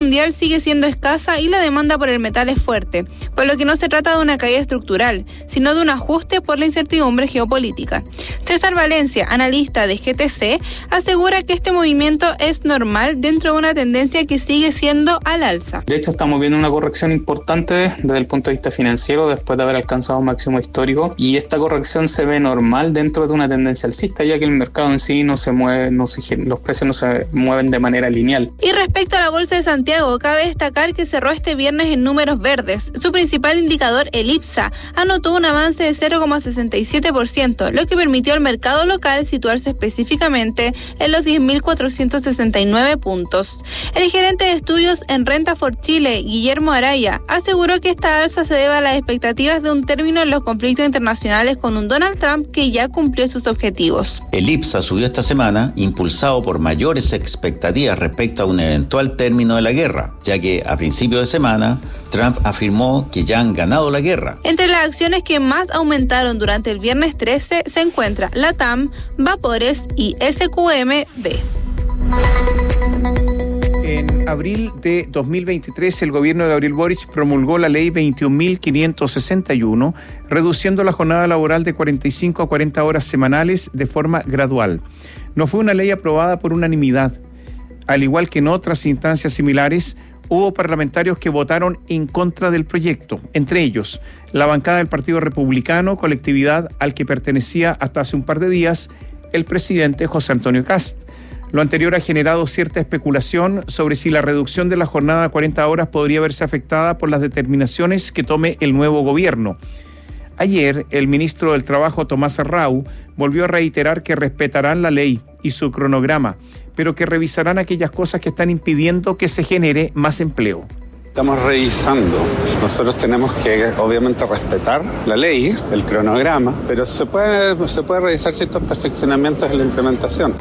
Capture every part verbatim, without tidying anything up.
mundial sigue siendo escasa y la demanda por el metal es fuerte, por lo que no se trata de una caída estructural, sino de un ajuste por la incertidumbre geopolítica. César Valencia, analista de G T C, asegura que este movimiento es normal dentro de una tendencia que sigue siendo al alza. De hecho, estamos viendo una corrección importante desde el punto de vista financiero después de haber alcanzado un máximo histórico, y esta corrección se ve normal dentro de una tendencia alcista, ya que el mercado en sí no se mueve, no se, los precios no se mueven de manera lineal. Y respecto a la Bolsa de Santiago, cabe destacar que cerró este viernes en números verdes. Su principal indicador, el I P S A, anotó un avance de cero coma sesenta y siete por ciento, lo que permitió al mercado local situarse específicamente en los diez mil cuatrocientos sesenta y nueve puntos. El gerente de estudios en Renta for Chile, Guillermo Araya, aseguró que esta alza se debe a las expectativas de un término en los conflictos internacionales con un Donald Trump que ya cumplió sus objetivos. El I P S A subió esta semana impulsado por mayores expectativas respecto a un eventual término de la guerra, ya que a principio de semana Trump afirmó que ya han ganado la guerra. Entre las acciones que más aumentaron durante el viernes trece se encuentra LATAM, Vapores y S Q M B. En abril de dos mil veintitrés, el gobierno de Gabriel Boric promulgó la ley veintiún mil quinientos sesenta y uno, reduciendo la jornada laboral de cuarenta y cinco a cuarenta horas semanales de forma gradual. No fue una ley aprobada por unanimidad. Al igual que en otras instancias similares, hubo parlamentarios que votaron en contra del proyecto, entre ellos la bancada del Partido Republicano, colectividad al que pertenecía hasta hace un par de días el presidente José Antonio Kast. Lo anterior ha generado cierta especulación sobre si la reducción de la jornada a cuarenta horas podría verse afectada por las determinaciones que tome el nuevo gobierno. Ayer, el ministro del Trabajo, Tomás Arrau, volvió a reiterar que respetarán la ley y su cronograma, pero que revisarán aquellas cosas que están impidiendo que se genere más empleo. Estamos revisando. Nosotros tenemos que, obviamente, respetar la ley, el cronograma, pero se puede, se puede revisar ciertos perfeccionamientos en la implementación.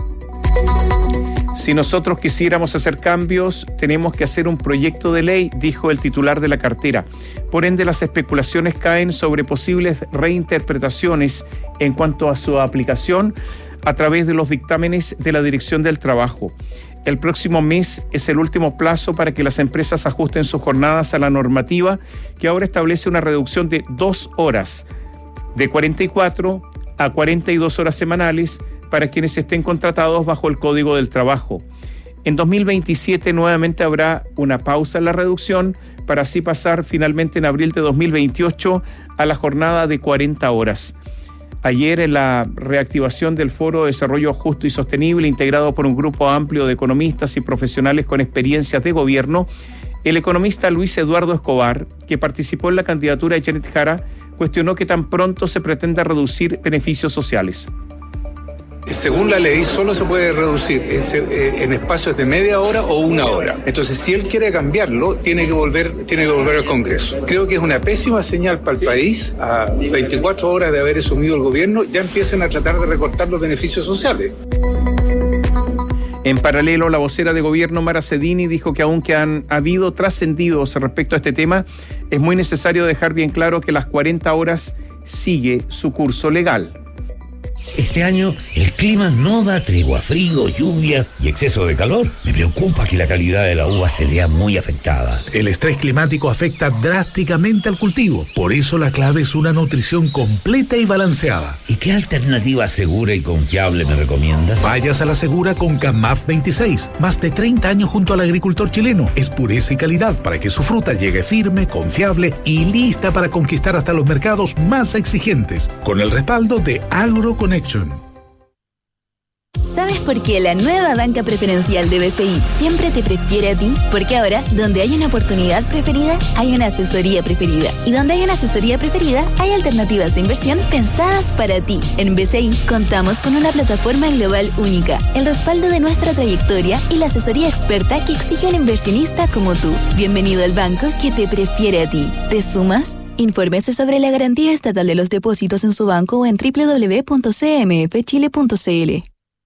Si nosotros quisiéramos hacer cambios, tenemos que hacer un proyecto de ley, dijo el titular de la cartera. Por ende, las especulaciones caen sobre posibles reinterpretaciones en cuanto a su aplicación a través de los dictámenes de la Dirección del Trabajo. El próximo mes es el último plazo para que las empresas ajusten sus jornadas a la normativa, que ahora establece una reducción de dos horas, de cuarenta y cuatro a cuarenta y dos horas semanales, para quienes estén contratados bajo el Código del Trabajo. En dos mil veintisiete nuevamente habrá una pausa en la reducción para así pasar finalmente en abril de dos mil veintiocho a la jornada de cuarenta horas. Ayer, en la reactivación del Foro de Desarrollo Justo y Sostenible, integrado por un grupo amplio de economistas y profesionales con experiencias de gobierno, el economista Luis Eduardo Escobar, que participó en la candidatura de Janet Jara, cuestionó que tan pronto se pretenda reducir beneficios sociales. Según la ley, solo se puede reducir en, en espacios de media hora o una hora. Entonces, si él quiere cambiarlo, tiene que volver, tiene que volver al Congreso. Creo que es una pésima señal para el país. A veinticuatro horas de haber asumido el gobierno, ya empiezan a tratar de recortar los beneficios sociales. En paralelo, la vocera de gobierno, Mara Cedini, dijo que aunque han habido trascendidos respecto a este tema, es muy necesario dejar bien claro que las cuarenta horas sigue su curso legal. Este año el clima no da tregua, frío, lluvias y exceso de calor. Me preocupa que la calidad de la uva se vea muy afectada. El estrés climático afecta drásticamente al cultivo. Por eso la clave es una nutrición completa y balanceada. ¿Y qué alternativa segura y confiable me recomiendas? Vayas a la segura con Camaf veintiséis. Más de treinta años junto al agricultor chileno. Es pureza y calidad para que su fruta llegue firme, confiable y lista para conquistar hasta los mercados más exigentes. Con el respaldo de AgroConnection. ¿Sabes por qué la nueva banca preferencial de B C I siempre te prefiere a ti? Porque ahora, donde hay una oportunidad preferida, hay una asesoría preferida. Y donde hay una asesoría preferida, hay alternativas de inversión pensadas para ti. En B C I contamos con una plataforma global única, el respaldo de nuestra trayectoria y la asesoría experta que exige un inversionista como tú. Bienvenido al banco que te prefiere a ti. ¿Te sumas? Infórmese sobre la garantía estatal de los depósitos en su banco o en doble u doble u doble u punto c m f chile punto c l.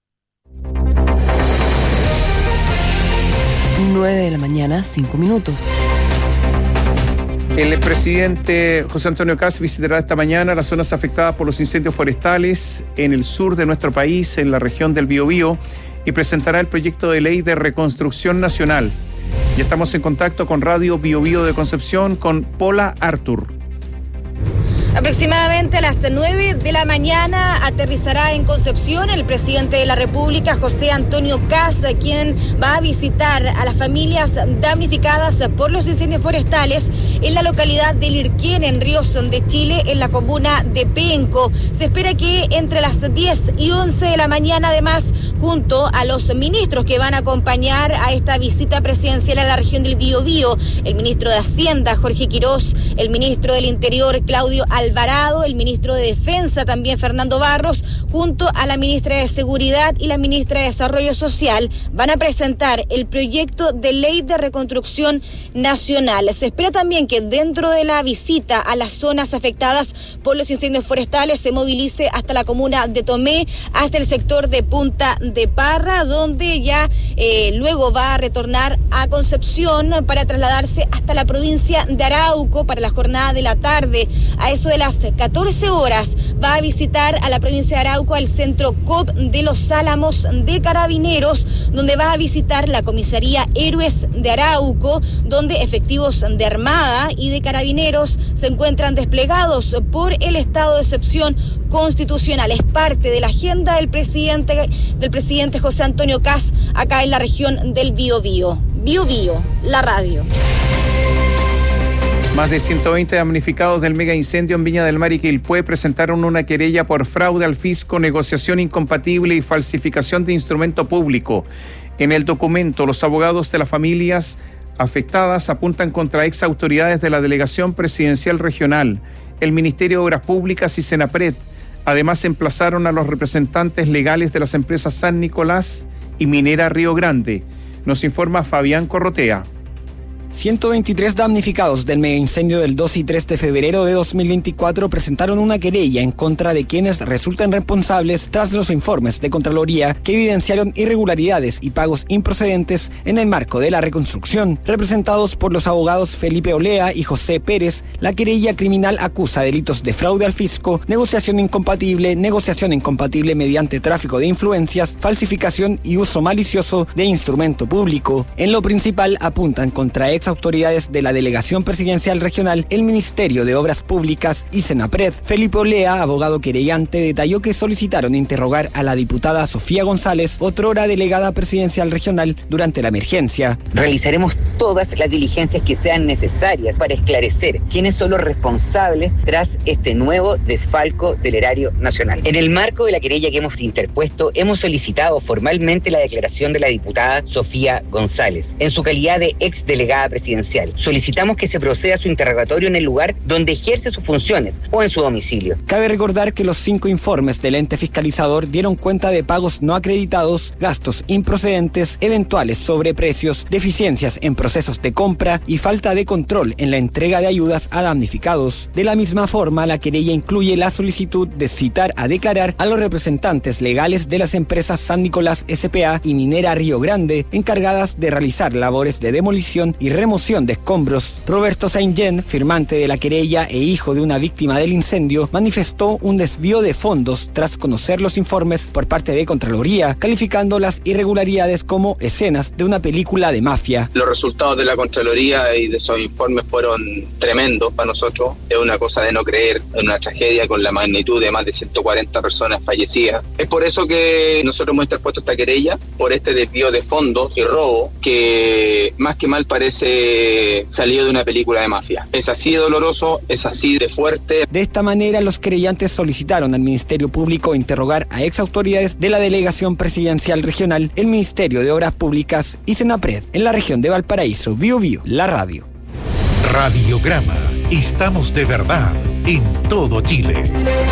nueve de la mañana, cinco minutos. El presidente José Antonio Kast visitará esta mañana las zonas afectadas por los incendios forestales en el sur de nuestro país, en la región del Biobío, y presentará el proyecto de ley de reconstrucción nacional. Y estamos en contacto con Radio Bio Bio de Concepción con Pola Artur. Aproximadamente a las nueve de la mañana aterrizará en Concepción el presidente de la República, José Antonio Kast, quien va a visitar a las familias damnificadas por los incendios forestales en la localidad de Lirquén, en Ríos de Chile, en la comuna de Penco. Se espera que entre las diez y once de la mañana, además, junto a los ministros que van a acompañar a esta visita presidencial a la región del Biobío, el ministro de Hacienda, Jorge Quirós, el ministro del Interior, Claudio Alvarado, el ministro de Defensa, también Fernando Barros, junto a la ministra de Seguridad y la ministra de Desarrollo Social, van a presentar el proyecto de ley de reconstrucción nacional. Se espera también que dentro de la visita a las zonas afectadas por los incendios forestales se movilice hasta la comuna de Tomé, hasta el sector de Punta de Parra, donde ya eh, luego va a retornar a Concepción para trasladarse hasta la provincia de Arauco para la jornada de la tarde. A eso de las catorce horas va a visitar a la provincia de Arauco al centro C O P de Los Álamos de Carabineros, donde va a visitar la comisaría Héroes de Arauco, donde efectivos de Armada y de Carabineros se encuentran desplegados por el estado de excepción constitucional. Es parte de la agenda del presidente del presidente José Antonio Kast acá en la región del Biobío. Biobío, la radio. Más de ciento veinte damnificados del mega incendio en Viña del Mar y Quilpué presentaron una querella por fraude al fisco, negociación incompatible y falsificación de instrumento público. En el documento, los abogados de las familias afectadas apuntan contra ex autoridades de la Delegación Presidencial Regional, el Ministerio de Obras Públicas y Senapred. Además, emplazaron a los representantes legales de las empresas San Nicolás y Minera Río Grande. Nos informa Fabián Corrotea. ciento veintitrés damnificados del megaincendio del dos y tres de febrero de dos mil veinticuatro presentaron una querella en contra de quienes resultan responsables tras los informes de Contraloría que evidenciaron irregularidades y pagos improcedentes en el marco de la reconstrucción. Representados por los abogados Felipe Olea y José Pérez, la querella criminal acusa delitos de fraude al fisco, negociación incompatible, negociación incompatible mediante tráfico de influencias, falsificación y uso malicioso de instrumento público. En lo principal apuntan contra ex autoridades de la Delegación Presidencial Regional, el Ministerio de Obras Públicas y Senapred. Felipe Olea, abogado querellante, detalló que solicitaron interrogar a la diputada Sofía González, otrora delegada presidencial regional, durante la emergencia. Realizaremos todas las diligencias que sean necesarias para esclarecer quiénes son los responsables tras este nuevo desfalco del erario nacional. En el marco de la querella que hemos interpuesto, hemos solicitado formalmente la declaración de la diputada Sofía González, en su calidad de ex delegada presidencial. Solicitamos que se proceda a su interrogatorio en el lugar donde ejerce sus funciones o en su domicilio. Cabe recordar que los cinco informes del ente fiscalizador dieron cuenta de pagos no acreditados, gastos improcedentes, eventuales sobreprecios, deficiencias en procesos de compra y falta de control en la entrega de ayudas a damnificados. De la misma forma, la querella incluye la solicitud de citar a declarar a los representantes legales de las empresas San Nicolás S P A y Minera Río Grande, encargadas de realizar labores de demolición y remoción de escombros. Roberto Saint-Jean, firmante de la querella e hijo de una víctima del incendio, manifestó un desvío de fondos tras conocer los informes por parte de Contraloría, calificando las irregularidades como escenas de una película de mafia. Los resultados de la Contraloría y de esos informes fueron tremendos para nosotros. Es una cosa de no creer, en una tragedia con la magnitud de más de ciento cuarenta personas fallecidas. Es por eso que nosotros hemos interpuesto esta querella, por este desvío de fondos y robo, que más que mal parece salido de una película de mafia. Es así de doloroso, es así de fuerte. De esta manera, los querellantes solicitaron al Ministerio Público interrogar a ex autoridades de la Delegación Presidencial Regional, el Ministerio de Obras Públicas y Senapred, en la región de Valparaíso. Bio Bio, la radio. Radiograma. Estamos de verdad en todo Chile.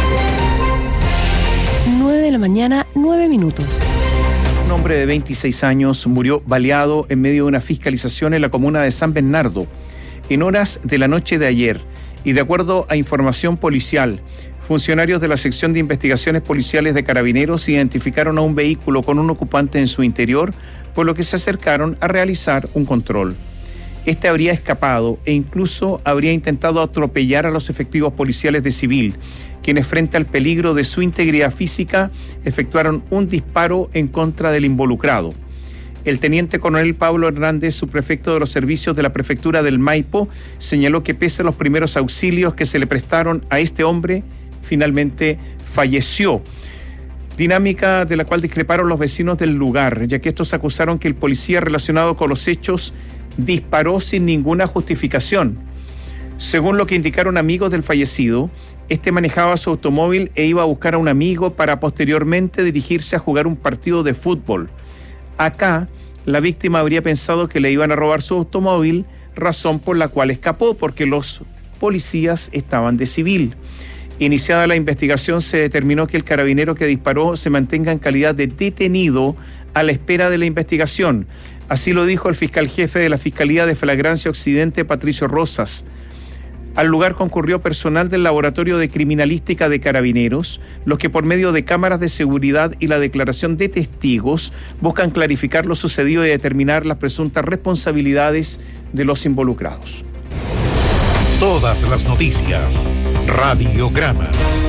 nueve de la mañana, nueve minutos. Un hombre de veintiséis años murió baleado en medio de una fiscalización en la comuna de San Bernardo en horas de la noche de ayer. Y de acuerdo a información policial, funcionarios de la sección de investigaciones policiales de Carabineros identificaron a un vehículo con un ocupante en su interior, por lo que se acercaron a realizar un control. Este habría escapado e incluso habría intentado atropellar a los efectivos policiales de civil, quienes frente al peligro de su integridad física efectuaron un disparo en contra del involucrado. El teniente coronel Pablo Hernández, subprefecto de los servicios de la prefectura del Maipo, señaló que pese a los primeros auxilios que se le prestaron a este hombre, finalmente falleció. Dinámica de la cual discreparon los vecinos del lugar, ya que estos acusaron que el policía relacionado con los hechos disparó sin ninguna justificación. Según lo que indicaron amigos del fallecido, este manejaba su automóvil e iba a buscar a un amigo para posteriormente dirigirse a jugar un partido de fútbol. Acá, la víctima habría pensado que le iban a robar su automóvil, razón por la cual escapó, porque los policías estaban de civil. Iniciada la investigación, se determinó que el carabinero que disparó se mantenga en calidad de detenido a la espera de la investigación. Así lo dijo el fiscal jefe de la Fiscalía de Flagrancia Occidente, Patricio Rosas. Al lugar concurrió personal del Laboratorio de Criminalística de Carabineros, los que por medio de cámaras de seguridad y la declaración de testigos buscan clarificar lo sucedido y determinar las presuntas responsabilidades de los involucrados. Todas las noticias. Radiograma.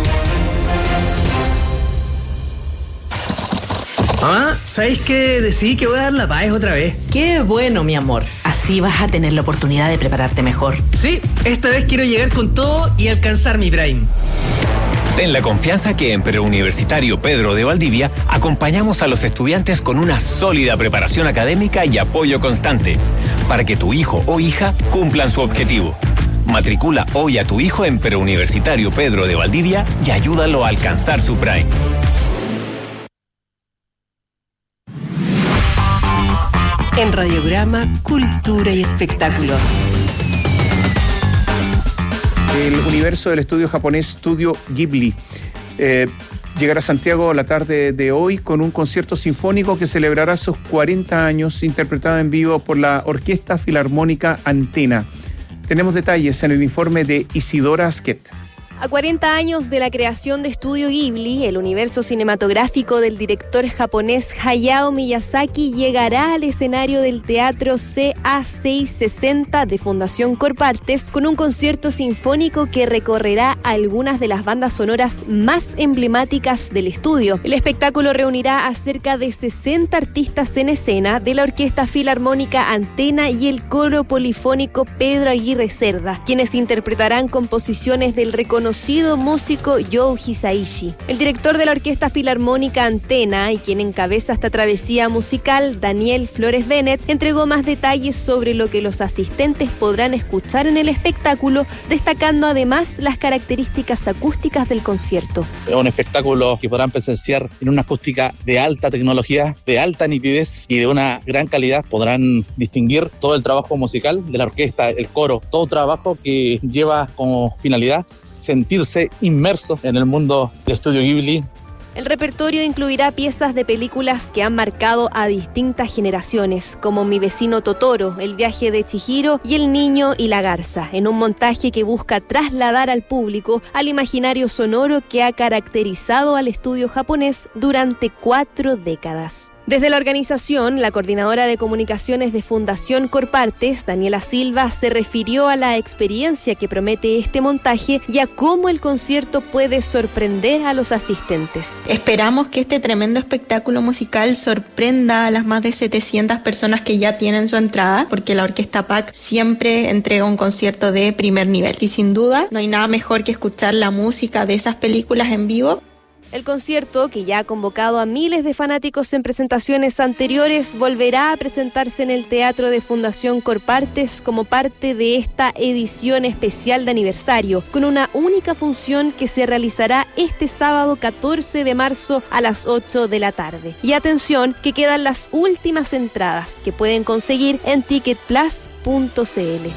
Mamá, ¿sabéis que decidí que voy a dar la paz otra vez? Qué bueno, mi amor. Así vas a tener la oportunidad de prepararte mejor. Sí, esta vez quiero llegar con todo y alcanzar mi prime. Ten la confianza que en Preuniversitario Pedro de Valdivia acompañamos a los estudiantes con una sólida preparación académica y apoyo constante para que tu hijo o hija cumplan su objetivo. Matricula hoy a tu hijo en Preuniversitario Pedro de Valdivia y ayúdalo a alcanzar su prime. En Radiograma, Cultura y Espectáculos. El universo del estudio japonés Studio Ghibli eh, llegará a Santiago la tarde de hoy con un concierto sinfónico que celebrará sus cuarenta años, interpretado en vivo por la Orquesta Filarmónica Antena. Tenemos detalles en el informe de Isidora Asquet. A cuarenta años de la creación de Estudio Ghibli, el universo cinematográfico del director japonés Hayao Miyazaki llegará al escenario del Teatro C A seiscientos sesenta de Fundación Corpartes con un concierto sinfónico que recorrerá algunas de las bandas sonoras más emblemáticas del estudio. El espectáculo reunirá a cerca de sesenta artistas en escena de la Orquesta Filarmónica Antena y el coro polifónico Pedro Aguirre Cerda, quienes interpretarán composiciones del reconocido músico Yoe Hisaishi. El director de la Orquesta Filarmónica Antena y quien encabeza esta travesía musical, Daniel Flores Bennett, entregó más detalles sobre lo que los asistentes podrán escuchar en el espectáculo, destacando además las características acústicas del concierto. Es un espectáculo que podrán presenciar en una acústica de alta tecnología, de alta nitidez y de una gran calidad. Podrán distinguir todo el trabajo musical de la orquesta, el coro, todo trabajo que lleva como finalidad sentirse inmerso en el mundo de Estudio Ghibli. El repertorio incluirá piezas de películas que han marcado a distintas generaciones, como Mi vecino Totoro, El viaje de Chihiro y El niño y la garza, en un montaje que busca trasladar al público al imaginario sonoro que ha caracterizado al estudio japonés durante cuatro décadas. Desde la organización, la coordinadora de comunicaciones de Fundación Corpartes, Daniela Silva, se refirió a la experiencia que promete este montaje y a cómo el concierto puede sorprender a los asistentes. Esperamos que este tremendo espectáculo musical sorprenda a las más de setecientas personas que ya tienen su entrada, porque la Orquesta P A C siempre entrega un concierto de primer nivel. Y sin duda, no hay nada mejor que escuchar la música de esas películas en vivo. El concierto, que ya ha convocado a miles de fanáticos en presentaciones anteriores, volverá a presentarse en el Teatro de Fundación Corpartes como parte de esta edición especial de aniversario, con una única función que se realizará este sábado catorce de marzo a las ocho de la tarde. Y atención, que quedan las últimas entradas que pueden conseguir en ticket plus punto c l.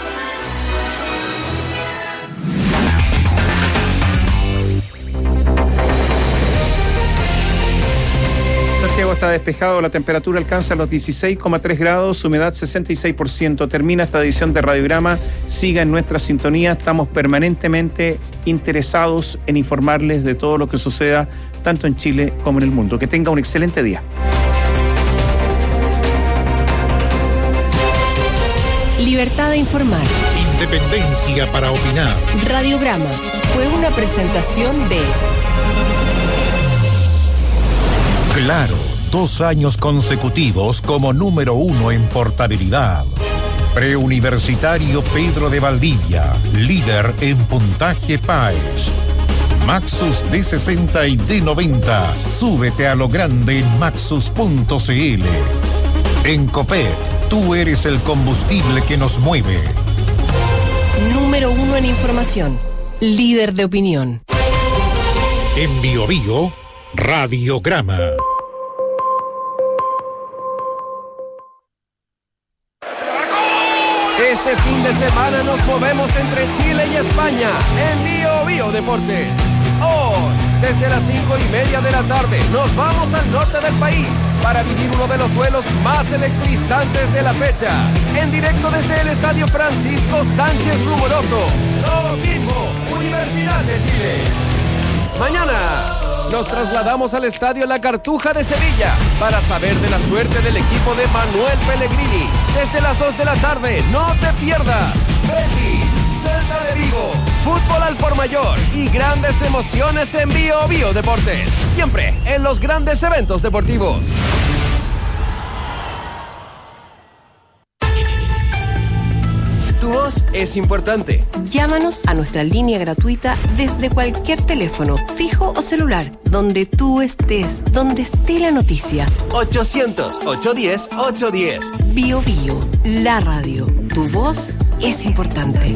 Santiago está despejado, la temperatura alcanza los dieciséis coma tres grados, humedad sesenta y seis por ciento. Termina esta edición de Radiograma. Siga en nuestra sintonía, estamos permanentemente interesados en informarles de todo lo que suceda tanto en Chile como en el mundo. Que tenga un excelente día. Libertad de informar. Independencia para opinar. Radiograma fue una presentación de Claro. dos años consecutivos como número uno en portabilidad. Preuniversitario Pedro de Valdivia, líder en puntaje P A E S. Maxus D sesenta y D noventa. Súbete a lo grande en maxus punto c l. En Copec, tú eres el combustible que nos mueve. Número uno en información. Líder de opinión. En Bio Bio, Radiograma. Este fin de semana nos movemos entre Chile y España en Bio Bio Deportes. Hoy, desde las cinco y media de la tarde, nos vamos al norte del país para vivir uno de los duelos más electrizantes de la fecha. En directo desde el Estadio Francisco Sánchez Rumoroso. Coquimbo, Universidad de Chile. Mañana nos trasladamos al Estadio La Cartuja de Sevilla para saber de la suerte del equipo de Manuel Pellegrini. Desde las dos de la tarde, no te pierdas. Betis, Celta de Vigo, fútbol al por mayor y grandes emociones en Bio Bio Deportes. Siempre en los grandes eventos deportivos. Tu voz es importante. Llámanos a nuestra línea gratuita desde cualquier teléfono, fijo o celular, donde tú estés, donde esté la noticia. ochocientos, ochocientos diez, ochocientos diez. Bio Bio, la radio. Tu voz es importante.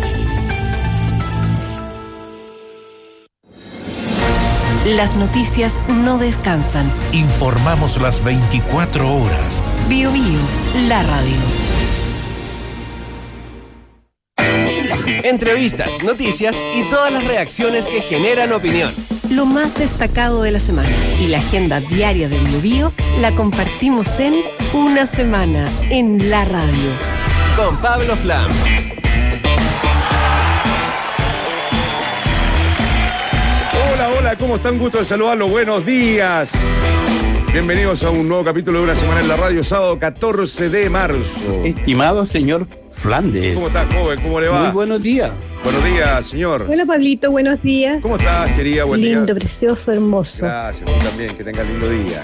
Las noticias no descansan. Informamos las veinticuatro horas. Bio Bio, la radio. Entrevistas, noticias y todas las reacciones que generan opinión. Lo más destacado de la semana y la agenda diaria de Bio Bio la compartimos en Una Semana en la Radio. Con Pablo Flam. Hola, hola, ¿cómo están? Gusto de saludarlos. Buenos días. Bienvenidos a un nuevo capítulo de Una Semana en la Radio, sábado catorce de marzo. Estimado señor Flandes. ¿Cómo estás, joven? ¿Cómo le va? Muy buenos días. Buenos días, señor. Hola, Pablito, buenos días. ¿Cómo estás, querida? Buen Lindo, día. precioso, hermoso. Gracias, tú también, que tengas lindo día.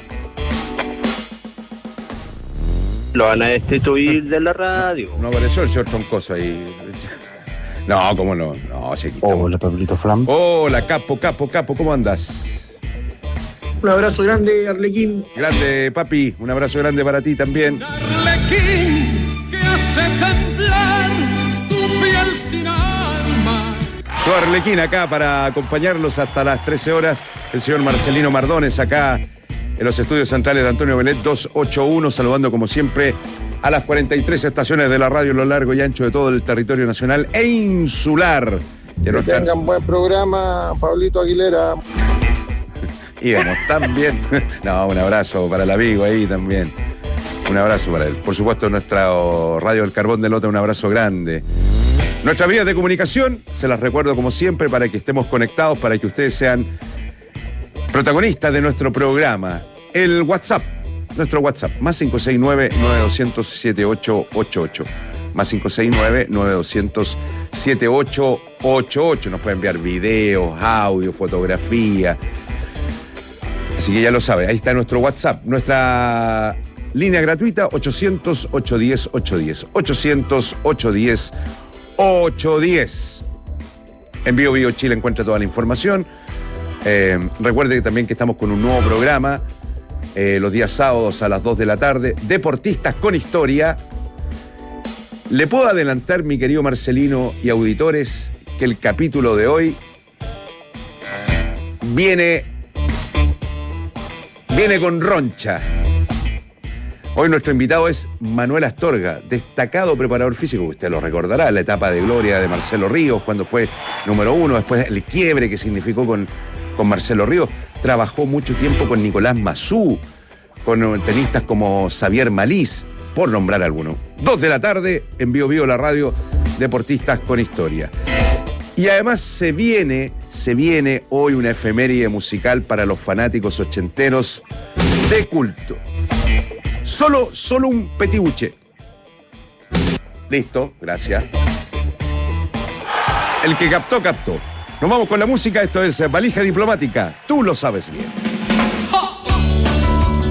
Lo van a destituir de la radio. No apareció el señor Troncoso ahí. No, ¿cómo no? No, se quitó. Hola, Pablito Flam. Hola, capo, capo, capo, ¿cómo andas? Un abrazo grande, Arlequín. Grande, papi, un abrazo grande para ti también. Arlequín, que hace temblar tu piel sin alma. Soy Arlequín acá para acompañarlos hasta las trece horas. El señor Marcelino Mardones acá en los estudios centrales de Antonio Belet doscientos ochenta y uno, saludando como siempre a las cuarenta y tres estaciones de la radio a lo largo y ancho de todo el territorio nacional e insular. Que nuestra... tengan buen programa, Pablito Aguilera. Íbamos tan bien. No, un abrazo para el amigo ahí también. Un abrazo para él. Por supuesto, nuestra Radio El Carbón de Lota, un abrazo grande. Nuestras vías de comunicación, se las recuerdo como siempre para que estemos conectados, para que ustedes sean protagonistas de nuestro programa. El WhatsApp, nuestro WhatsApp, más cinco seis nueve, nueve dos cero cero, siete ocho ocho ocho. Más cinco seis nueve, nueve dos cero cero, siete ocho ocho ocho. Nos pueden enviar videos, audio, fotografía. Así que ya lo sabe, ahí está nuestro WhatsApp, nuestra línea gratuita ochocientos, ochocientos diez, ochocientos diez. ochocientos, ochocientos diez, ochocientos diez. En Bio Bio Chile encuentra toda la información. Eh, recuerde también que estamos con un nuevo programa eh, los días sábados a las dos de la tarde. Deportistas con historia. Le puedo adelantar, mi querido Marcelino y auditores, que el capítulo de hoy viene... Viene con roncha. Hoy nuestro invitado es Manuel Astorga, destacado preparador físico. Usted lo recordará, la etapa de gloria de Marcelo Ríos, cuando fue número uno, después el quiebre que significó con, con Marcelo Ríos. Trabajó mucho tiempo con Nicolás Massú, con tenistas como Xavier Malís, por nombrar alguno. Dos de la tarde, en Bio Bio, la radio, Deportistas con Historia. Y además se viene, se viene hoy una efeméride musical para los fanáticos ochenteros de culto. Solo, solo un petibuche. Listo, gracias. El que captó, captó. Nos vamos con la música, esto es Valija Diplomática. Tú lo sabes bien.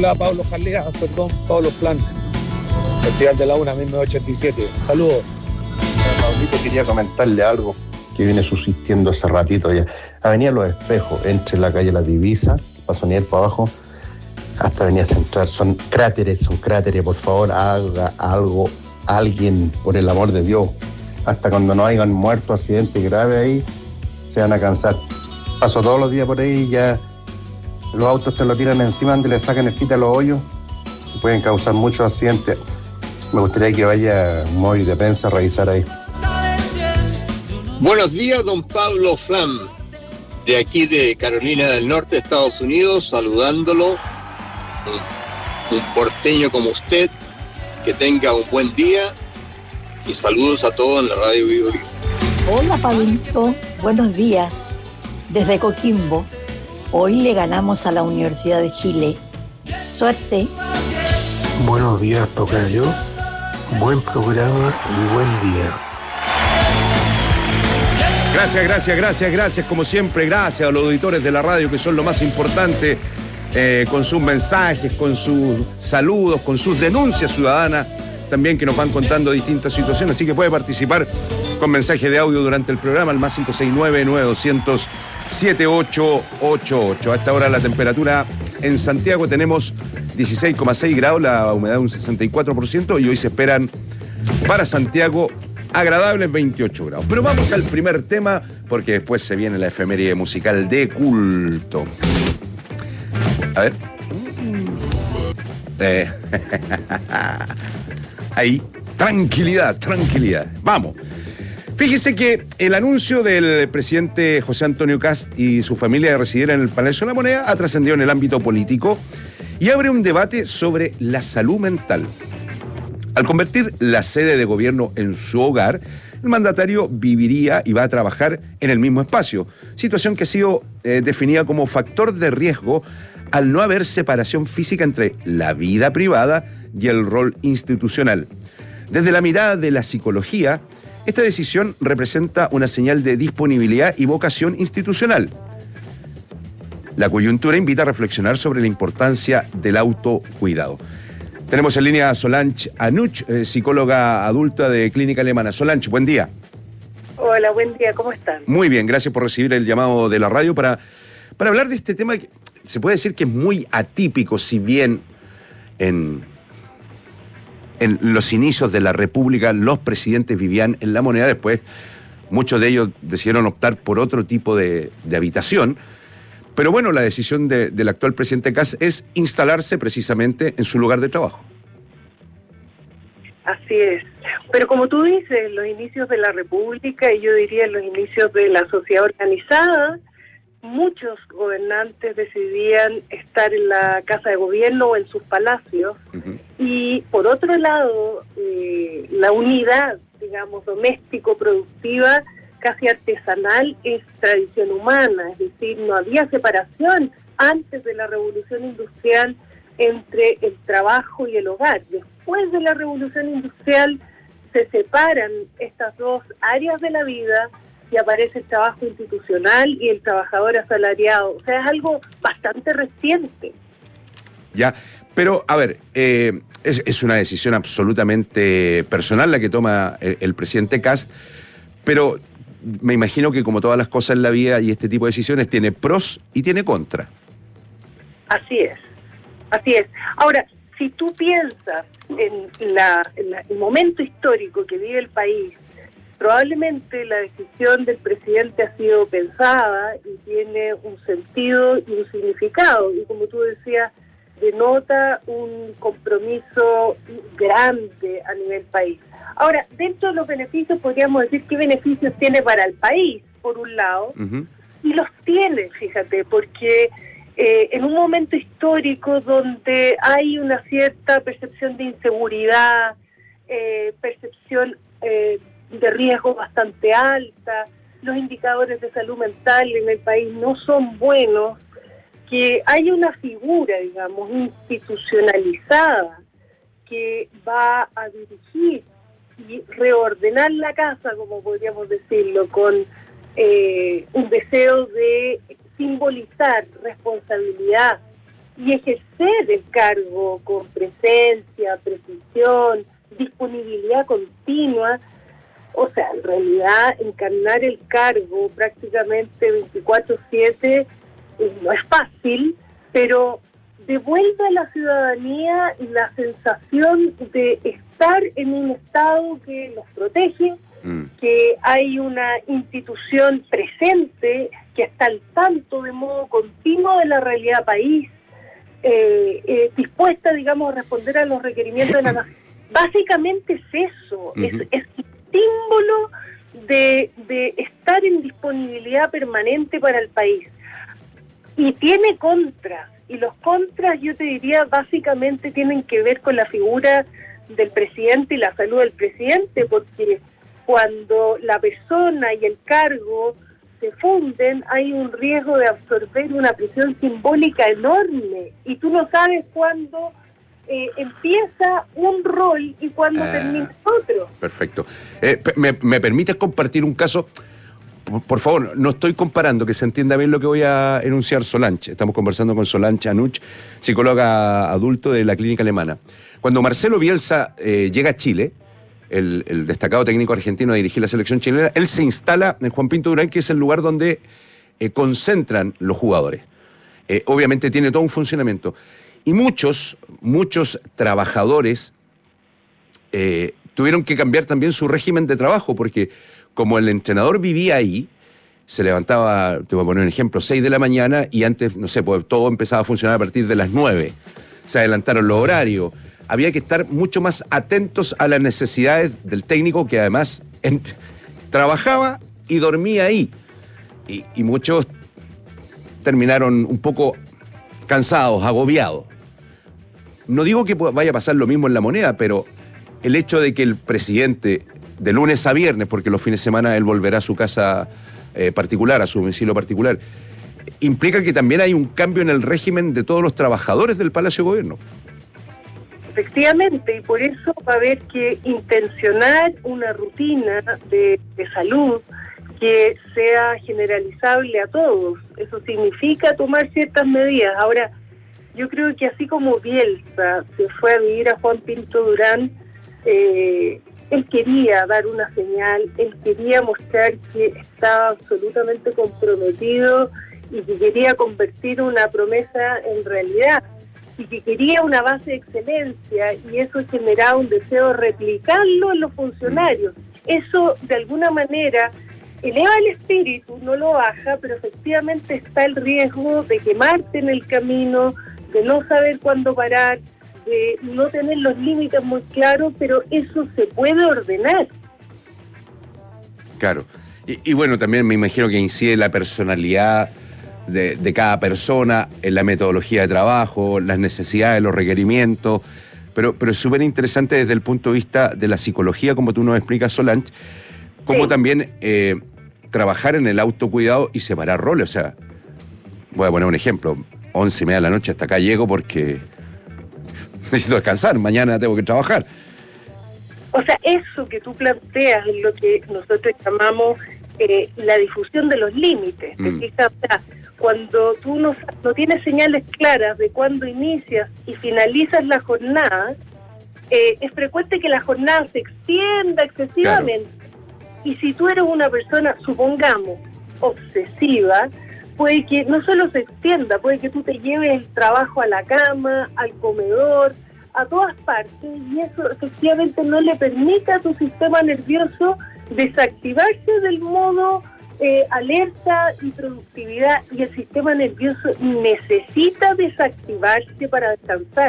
Hola, Pablo Jalea, perdón, Pablo Flan. Festival de la Una, mil novecientos ochenta y siete. Saludos. Pablito, quería comentarle algo que viene subsistiendo hace ratito ya. Avenida Los Espejos, entre la calle La Divisa, Pasonier para abajo, hasta Avenida Central. Son cráteres, son cráteres, por favor, haga algo, alguien, por el amor de Dios. Hasta cuando no hayan muerto, accidentes graves ahí, se van a cansar. Paso todos los días por ahí y ya los autos te lo tiran encima, donde le sacan el quita a los hoyos, se pueden causar muchos accidentes. Me gustaría que vaya un móvil de prensa a revisar ahí. Buenos días, don Pablo Flam, de aquí de Carolina del Norte, Estados Unidos, saludándolo. Un, un porteño como usted, que tenga un buen día y saludos a todos en la Radio Vivo Vivo. Hola, Pablito, buenos días. Desde Coquimbo, hoy le ganamos a la Universidad de Chile. Suerte. Buenos días, tocayo. Buen programa y buen día. Gracias, gracias, gracias, gracias, como siempre, gracias a los auditores de la radio que son lo más importante, eh, con sus mensajes, con sus saludos, con sus denuncias ciudadanas, también que nos van contando distintas situaciones, así que puede participar con mensaje de audio durante el programa al más cinco seis nueve, nueve dos cero cero, siete ocho ocho ocho. A esta hora la temperatura en Santiago tenemos dieciséis coma seis grados, la humedad un sesenta y cuatro por ciento y hoy se esperan para Santiago agradables veintiocho grados. Pero vamos al primer tema porque después se viene la efeméride musical de culto. A ver. Eh. Ahí, tranquilidad, tranquilidad. Vamos. Fíjese que el anuncio del presidente José Antonio Kast y su familia de residir en el Palacio de la Moneda ha trascendido en el ámbito político y abre un debate sobre la salud mental. Al convertir la sede de gobierno en su hogar, el mandatario viviría y va a trabajar en el mismo espacio, situación que ha sido eh, definida como factor de riesgo al no haber separación física entre la vida privada y el rol institucional. Desde la mirada de la psicología, esta decisión representa una señal de disponibilidad y vocación institucional. La coyuntura invita a reflexionar sobre la importancia del autocuidado. Tenemos en línea a Solange Anuch, eh, psicóloga adulta de Clínica Alemana. Solange, buen día. Hola, buen día, ¿cómo están? Muy bien, gracias por recibir el llamado de la radio para, para hablar de este tema que se puede decir que es muy atípico, si bien en, en los inicios de la República los presidentes vivían en la Moneda, después muchos de ellos decidieron optar por otro tipo de, de habitación. Pero bueno, la decisión de, del actual presidente Kast es instalarse precisamente en su lugar de trabajo. Así es. Pero como tú dices, en los inicios de la República, y yo diría en los inicios de la sociedad organizada, muchos gobernantes decidían estar en la casa de gobierno o en sus palacios. Uh-huh. Y por otro lado, eh, la unidad, digamos, doméstico-productiva, casi artesanal, es tradición humana, es decir, no había separación antes de la revolución industrial entre el trabajo y el hogar. Después de la revolución industrial se separan estas dos áreas de la vida y aparece el trabajo institucional y el trabajador asalariado. O sea, es algo bastante reciente. Ya, pero a ver, eh, es, es una decisión absolutamente personal la que toma el, el presidente Kast, pero me imagino que como todas las cosas en la vida y este tipo de decisiones tiene pros y tiene contra. Así es, así es. Ahora, si tú piensas en, la, en la, el momento histórico que vive el país, probablemente la decisión del presidente ha sido pensada y tiene un sentido y un significado. Y como tú decías, denota un compromiso grande a nivel país. Ahora, dentro de los beneficios podríamos decir qué beneficios tiene para el país, por un lado, uh-huh. y los tiene, fíjate, porque eh, en un momento histórico donde hay una cierta percepción de inseguridad, eh, percepción eh, de riesgo bastante alta, los indicadores de salud mental en el país no son buenos, que hay una figura, digamos, institucionalizada que va a dirigir y reordenar la casa, como podríamos decirlo, con eh, un deseo de simbolizar responsabilidad, y ejercer el cargo con presencia, precisión, disponibilidad continua. O sea, en realidad encarnar el cargo prácticamente veinticuatro siete eh, no es fácil, pero devuelve a la ciudadanía la sensación de estar en un Estado que los protege, mm. que hay una institución presente que está al tanto de modo continuo de la realidad país, eh, eh, dispuesta, digamos, a responder a los requerimientos de la nación. Básicamente es eso, uh-huh. es, es un símbolo de, de estar en disponibilidad permanente para el país. Y tiene contras, y los contras, yo te diría, básicamente tienen que ver con la figura del presidente y la salud del presidente, porque cuando la persona y el cargo se funden, hay un riesgo de absorber una prisión simbólica enorme, y tú no sabes cuándo eh, empieza un rol y cuándo ah, termina otro. Perfecto. Eh, me, ¿Me permites compartir un caso? Por, por favor, no estoy comparando, que se entienda bien lo que voy a enunciar, Solange. Estamos conversando con Solange Anuch, psicóloga adulto de la clínica alemana. Cuando Marcelo Bielsa eh, llega a Chile, El, el destacado técnico argentino a dirigir la selección chilena, él se instala en Juan Pinto Durán, que es el lugar donde eh, concentran los jugadores. Eh, obviamente tiene todo un funcionamiento. Y muchos, muchos trabajadores eh, tuvieron que cambiar también su régimen de trabajo, porque como el entrenador vivía ahí, se levantaba, te voy a poner un ejemplo, seis de la mañana, y antes, no sé, pues todo empezaba a funcionar a partir de las nueve. Se adelantaron los horarios. Había que estar mucho más atentos a las necesidades del técnico, que además en, trabajaba y dormía ahí. Y, y muchos terminaron un poco cansados, agobiados. No digo que vaya a pasar lo mismo en La Moneda, pero el hecho de que el presidente, de lunes a viernes, porque los fines de semana él volverá a su casa eh, particular, a su domicilio particular, implica que también hay un cambio en el régimen de todos los trabajadores del Palacio de Gobierno. Efectivamente, y por eso va a haber que intencionar una rutina de, de salud que sea generalizable a todos. Eso significa tomar ciertas medidas. Ahora, yo creo que así como Bielsa se fue a vivir a Juan Pinto Durán, eh, él quería dar una señal, él quería mostrar que estaba absolutamente comprometido y que quería convertir una promesa en realidad, y que quería una base de excelencia, y eso generaba un deseo de replicarlo en los funcionarios. Eso, de alguna manera, eleva el espíritu, no lo baja, pero efectivamente está el riesgo de quemarte en el camino, de no saber cuándo parar, de no tener los límites muy claros, pero eso se puede ordenar. Claro. Y, y bueno, también me imagino que incide la personalidad De, de cada persona, en la metodología de trabajo, las necesidades, los requerimientos, pero, pero es súper interesante desde el punto de vista de la psicología, como tú nos explicas, Solange, como sí. también eh, trabajar en el autocuidado y separar roles. O sea, voy a poner un ejemplo, once y media de la noche hasta acá llego porque necesito descansar, mañana tengo que trabajar. O sea, eso que tú planteas es lo que nosotros llamamos eh, la difusión de los límites. Mm. Fijas, o sea, cuando tú no, no tienes señales claras de cuándo inicias y finalizas la jornada, eh, es frecuente que la jornada se extienda excesivamente. Claro. Y si tú eres una persona, supongamos, obsesiva, puede que no solo se extienda, puede que tú te lleves el trabajo a la cama, al comedor, a todas partes, y eso efectivamente no le permite a tu sistema nervioso desactivarse del modo eh, alerta y productividad, y el sistema nervioso necesita desactivarse para descansar.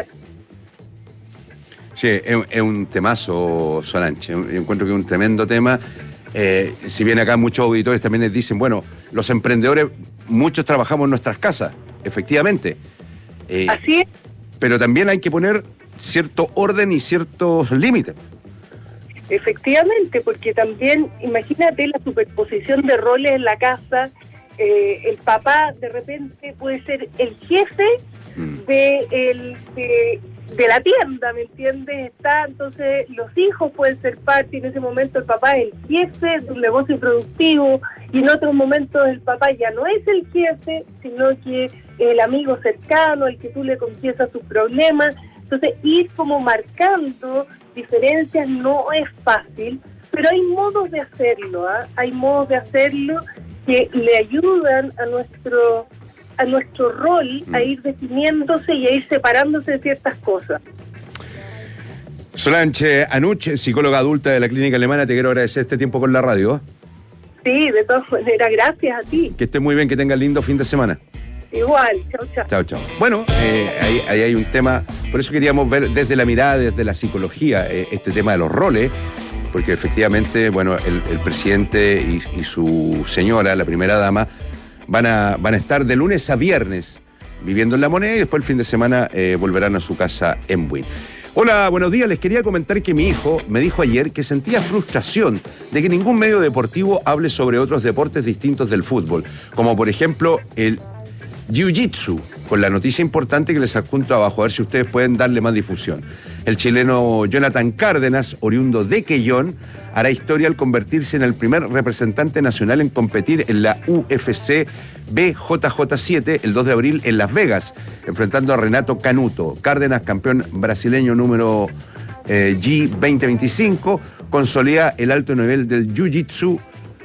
Sí, es, es un temazo, Solange. Yo encuentro que es un tremendo tema. Eh, si bien acá muchos auditores también les dicen, bueno, los emprendedores, muchos trabajamos en nuestras casas, efectivamente. Eh, Así es. Pero también hay que poner cierto orden y ciertos límites. Efectivamente, porque también, imagínate la superposición de roles en la casa. Eh, el papá de repente puede ser el jefe mm. de, el, de de la tienda, ¿me entiendes? Está, entonces los hijos pueden ser parte, y en ese momento el papá es el jefe de un negocio productivo, y en otros momentos el papá ya no es el jefe, sino que el amigo cercano, el que tú le confiesas tus problemas. Entonces ir como marcando diferencias no es fácil, pero hay modos de hacerlo, ¿eh? Hay modos de hacerlo que le ayudan a nuestro a nuestro rol a ir definiéndose y a ir separándose de ciertas cosas. Solange Anuch, psicóloga adulta de la Clínica Alemana, te quiero agradecer este tiempo con la radio. Sí, de todas maneras, gracias a ti. Que estés muy bien, que tengas lindo fin de semana. Igual, chao, chao. Chao, chao. Bueno, eh, ahí, ahí hay un tema, por eso queríamos ver desde la mirada, desde la psicología, eh, este tema de los roles, porque efectivamente, bueno, el, el presidente y, y su señora, la primera dama, van a, van a estar de lunes a viernes viviendo en La Moneda y después el fin de semana eh, volverán a su casa en Buin. Hola, buenos días. Les quería comentar que mi hijo me dijo ayer que sentía frustración de que ningún medio deportivo hable sobre otros deportes distintos del fútbol, como por ejemplo el Jiu-Jitsu, con la noticia importante que les adjunto abajo, a ver si ustedes pueden darle más difusión. El chileno Jonathan Cárdenas, oriundo de Quellón, hará historia al convertirse en el primer representante nacional en competir en la U F C B J J siete el dos de abril en Las Vegas, enfrentando a Renato Canuto. Cárdenas, campeón brasileño número eh, G veinte veinticinco, consolida el alto nivel del Jiu-Jitsu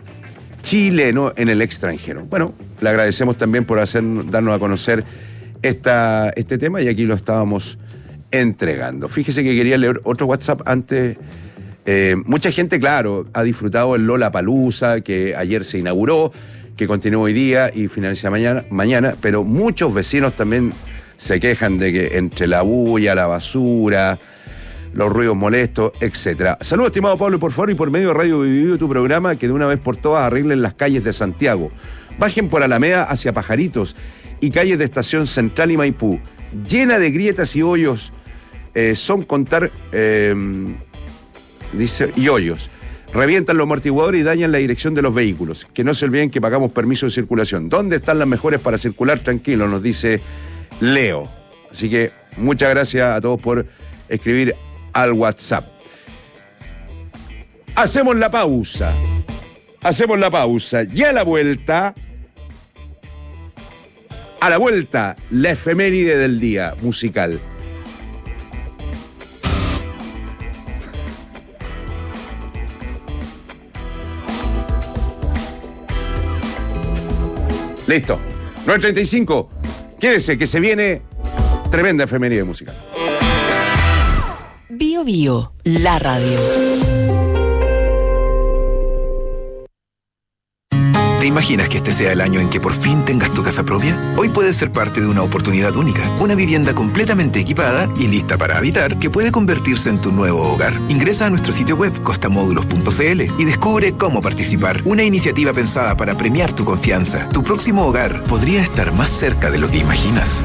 chileno en el extranjero. Bueno, le agradecemos también por hacer, darnos a conocer esta, este tema, y aquí lo estábamos entregando. Fíjese que quería leer otro WhatsApp antes. Eh, mucha gente, claro, ha disfrutado el Lollapalooza, que ayer se inauguró, que continúa hoy día y finaliza mañana, mañana, pero muchos vecinos también se quejan de que entre la bulla, la basura, los ruidos molestos, etcétera. Saludos, estimado Pablo, por favor, y por medio de Radio Vivido, tu programa, que de una vez por todas arreglen las calles de Santiago. Bajen por Alameda hacia Pajaritos y calles de Estación Central y Maipú, llena de grietas y hoyos. Eh, son contar, eh, dice, y hoyos. Revientan los amortiguadores y dañan la dirección de los vehículos. Que no se olviden que pagamos permiso de circulación. ¿Dónde están las mejores para circular tranquilo? Nos dice Leo. Así que muchas gracias a todos por escribir al WhatsApp. Hacemos la pausa. Hacemos la pausa. Y a la vuelta, a la vuelta, la efeméride del día musical. Listo. nueve treinta y cinco. Quédese que se viene tremenda efeméride musical. Bio Bio, la radio. ¿Te imaginas que este sea el año en que por fin tengas tu casa propia? Hoy puedes ser parte de una oportunidad única, una vivienda completamente equipada y lista para habitar que puede convertirse en tu nuevo hogar. Ingresa a nuestro sitio web costamódulos punto c l y descubre cómo participar. Una iniciativa pensada para premiar tu confianza. Tu próximo hogar podría estar más cerca de lo que imaginas.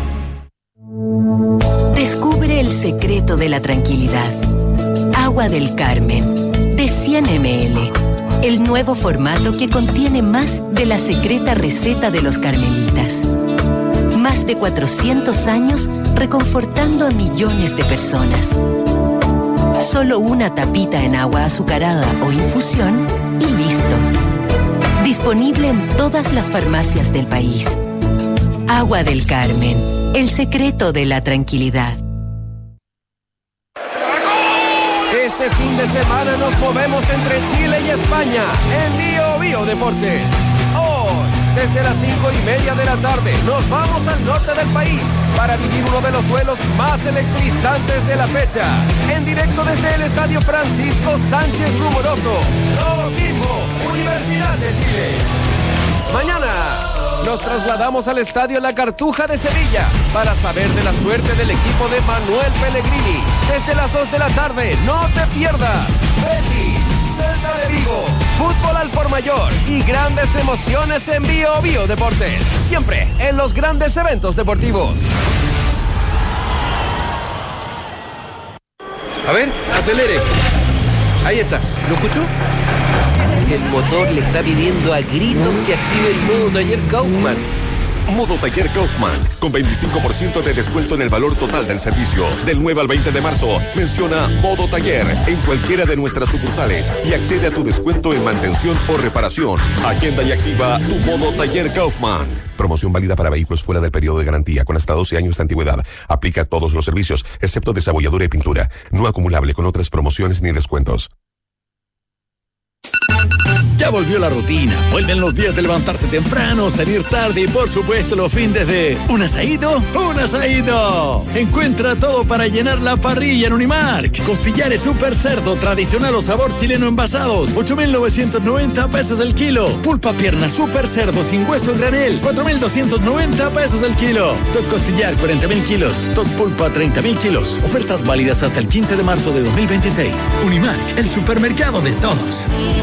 Descubre el secreto de la tranquilidad. Agua del Carmen, de cien mililitros. El nuevo formato que contiene más de la secreta receta de los carmelitas. Más de cuatrocientos años reconfortando a millones de personas. Solo una tapita en agua azucarada o infusión y listo. Disponible en todas las farmacias del país. Agua del Carmen, el secreto de la tranquilidad. Este fin de semana nos movemos entre Chile y España en Bio Bio Deportes. Hoy, desde las cinco y media de la tarde, nos vamos al norte del país para vivir uno de los duelos más electrizantes de la fecha. En directo desde el Estadio Francisco Sánchez Rumoroso, Coquimbo, Universidad de Chile. Mañana nos trasladamos al Estadio La Cartuja de Sevilla para saber de la suerte del equipo de Manuel Pellegrini. Desde las dos de la tarde, no te pierdas. Betis, Celta de Vigo, fútbol al por mayor y grandes emociones en Bio Bio Deportes. Siempre en los grandes eventos deportivos. A ver, acelere. Ahí está, ¿lo escuchó? El motor le está pidiendo a gritos que active el modo taller Kaufman. Modo Taller Kaufman, con veinticinco por ciento de descuento en el valor total del servicio. Del nueve al veinte de marzo, menciona Modo Taller en cualquiera de nuestras sucursales y accede a tu descuento en mantención o reparación. Agenda y activa tu Modo Taller Kaufman. Promoción válida para vehículos fuera del periodo de garantía con hasta doce años de antigüedad. Aplica a todos los servicios, excepto desabolladura y pintura. No acumulable con otras promociones ni descuentos. Ya volvió la rutina. Vuelven los días de levantarse temprano, salir tarde y por supuesto los fines de ¿un asadito? ¡Un asadito! Encuentra todo para llenar la parrilla en Unimark. Costillares super cerdo tradicional o sabor chileno envasados, ocho mil novecientos noventa pesos el kilo. Pulpa pierna super cerdo sin hueso granel, cuatro mil doscientos noventa pesos el kilo. Stock costillar cuarenta mil kilos, stock pulpa treinta mil kilos. Ofertas válidas hasta el quince de marzo de dos mil veintiséis. Unimark, el supermercado de todos.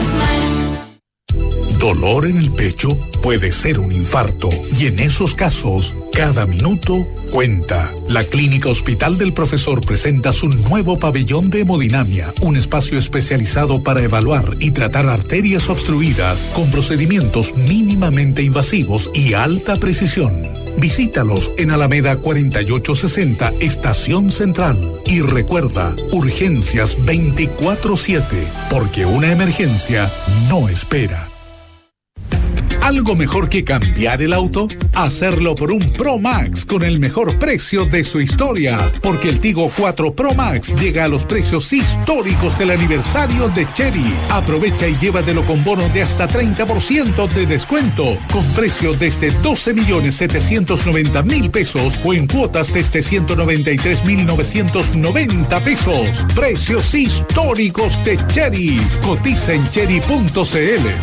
Dolor en el pecho puede ser un infarto y en esos casos, cada minuto cuenta. La Clínica Hospital del Profesor presenta su nuevo pabellón de hemodinamia, un espacio especializado para evaluar y tratar arterias obstruidas con procedimientos mínimamente invasivos y alta precisión. Visítalos en Alameda cuarenta y ocho sesenta, Estación Central. Y recuerda, urgencias veinticuatro siete, porque una emergencia no espera. ¿Algo mejor que cambiar el auto? Hacerlo por un Pro Max con el mejor precio de su historia. Porque el Tigo cuatro Pro Max llega a los precios históricos del aniversario de Chery. Aprovecha y llévatelo con bono de hasta treinta por ciento de descuento. Con precios desde doce millones setecientos noventa mil pesos o en cuotas desde ciento noventa y tres mil novecientos noventa pesos. Precios históricos de Chery. Cotiza en chery punto c l.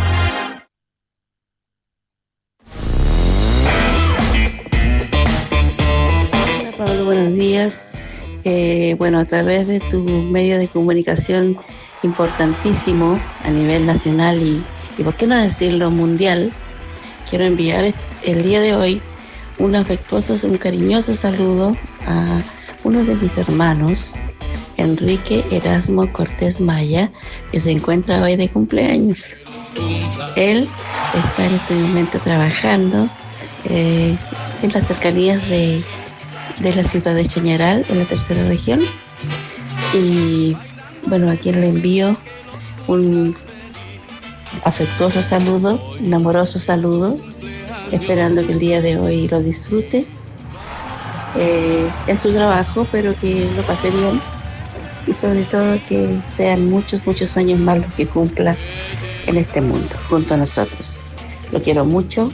Pablo, buenos días. Eh, bueno, a través de tu medio de comunicación importantísimo a nivel nacional y, y por qué no decirlo mundial, quiero enviar el día de hoy un afectuoso, un cariñoso saludo a uno de mis hermanos, Enrique Erasmo Cortés Maya, que se encuentra hoy de cumpleaños. Él está en este momento trabajando eh, en las cercanías de de la ciudad de Chañaral, en la tercera región. Y bueno, a quien le envío un afectuoso saludo, un amoroso saludo, esperando que el día de hoy lo disfrute eh, en su trabajo, pero que lo pase bien y sobre todo que sean muchos, muchos años más los que cumpla en este mundo, junto a nosotros. Lo quiero mucho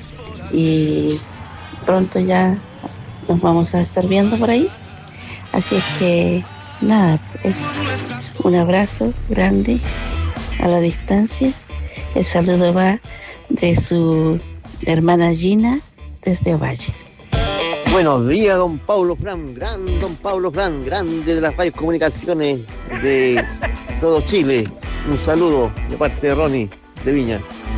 y pronto ya nos vamos a estar viendo por ahí. Así es que nada, es un abrazo grande a la distancia. El saludo va de su hermana Gina desde Ovalle. Buenos días, don Pablo Fran, gran don Pablo Fran, grande de las radios comunicaciones de todo Chile. Un saludo de parte de Ronnie de Viña.